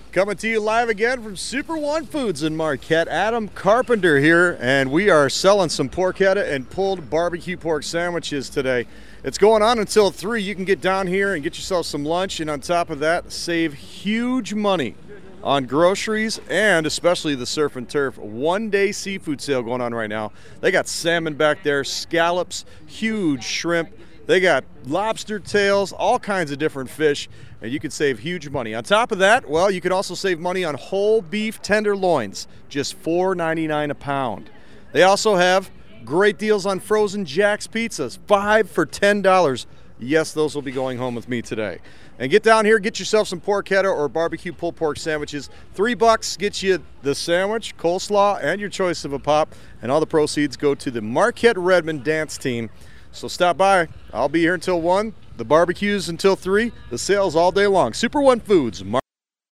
Coming to you live again from Super One Foods in Marquette. Adam Carpenter here, and we are selling some porchetta and pulled barbecue pork sandwiches today. It's going on until 3. You can get down here and get yourself some lunch, and on top of that, save huge money on groceries and especially the Surf and Turf one-day seafood sale going on right now. They got salmon back there, scallops, huge shrimp. They got lobster tails, all kinds of different fish, and you can save huge money. On top of that, well, you can also save money on whole beef tenderloins, just $4.99 a pound. They also have great deals on frozen Jack's pizzas, 5 for $10. Yes, those will be going home with me today. And get down here, get yourself some porchetta or barbecue pulled pork sandwiches. $3 gets you the sandwich, coleslaw, and your choice of a pop, and all the proceeds go to the Marquette Redmond dance team. So stop by. I'll be here until 1. The barbecues until 3. The sales all day long. Super One Foods.